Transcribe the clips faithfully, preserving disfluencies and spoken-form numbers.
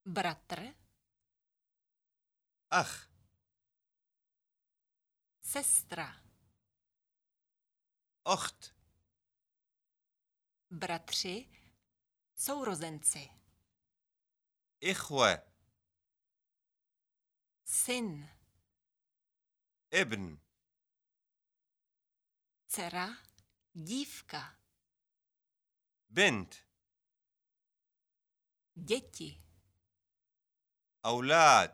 bratr, أخ sestra, أخت bratři, sourozenci, إخوة syn, ابن dcera, dívka, بنت děti, أولاد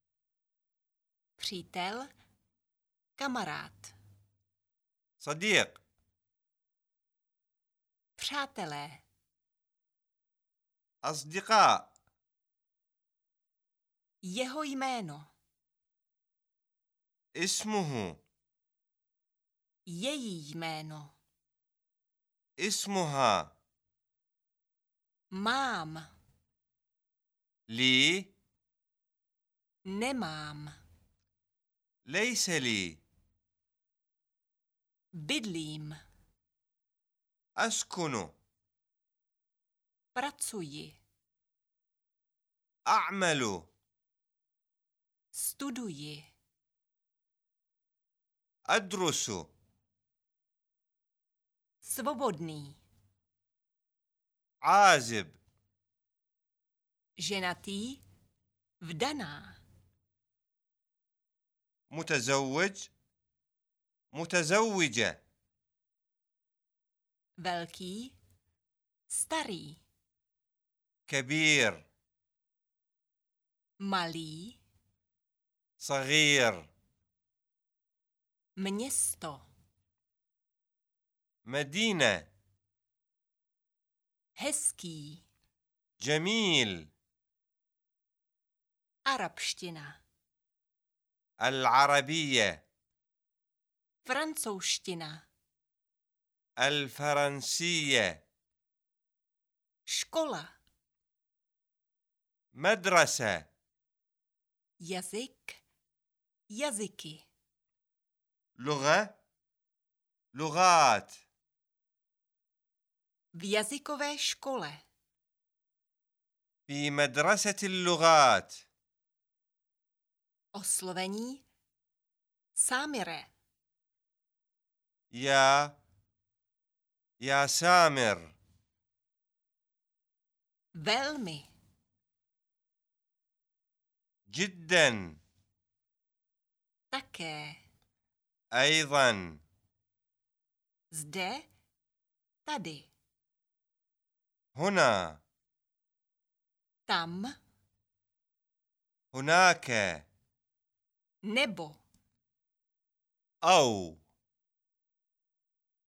přítel, kamarád, صديق přátelé, أصدقاء jeho jméno, اسمه její jméno, اسمها mám, لي nemám, ليس لي bydlím, أسكن pracuji, أعمل studuji, أدرس svobodný, عازب ženatý, vdaná, متزوج متزوجة velký, starý, كبير malý, صغير město, مدينة hezký, جميل arabština, العربية francouzština, الفرنسية škola, مدرسة jazyk, jazyky, لغة لغات v jazykové škole, في مدرسة اللغات oslovení, sámire, يا يا سامر velmi, جدا také, أيضا zde, tady, هنا tam, هناك nebo, أو